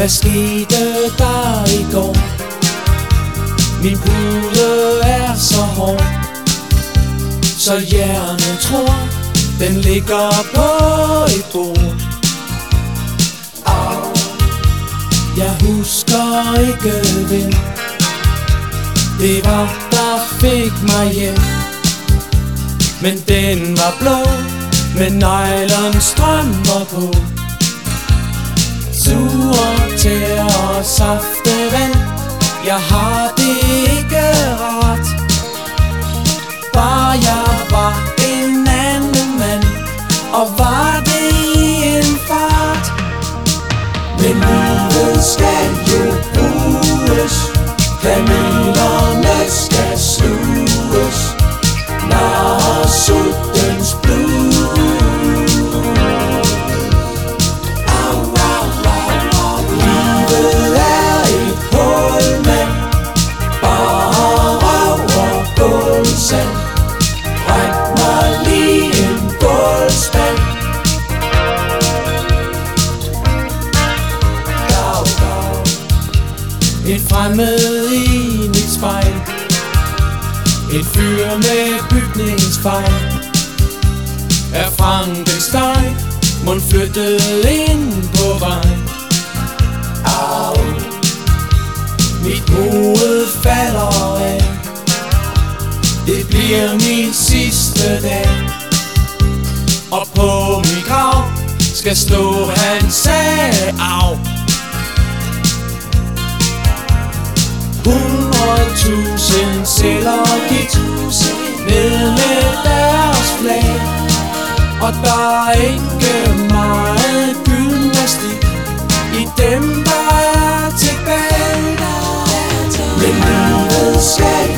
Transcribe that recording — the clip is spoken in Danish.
Hvad skete der i går? Min pude er så hård, så hjernen tror, den ligger på et bord. Jeg husker ikke hvem det var, der fik mig hjem, men den var blå med nylonstrømper på. Sure tæer og saftevand, jeg har det ikke rart. Bare jeg var en anden mand, og var det i en fart. Men livet skal jo bruges, kamelerne skal sluges, når sultens blod. Livet er et hul med bare røv og gulvsand. Bræk mig lige en gulvspand. Et fremmed i mit spejl, et fyr med bygningsfejl. Er Frankenstein mon flyttet ind på vej? Au, mit hoved falder af. Det bliver min sidste dag, og på min grav skal stå han sag af. 100.000 celler gik ned med deres flag, og der er ikke meget gymnastik i dem, der er tilbage. Men livet skal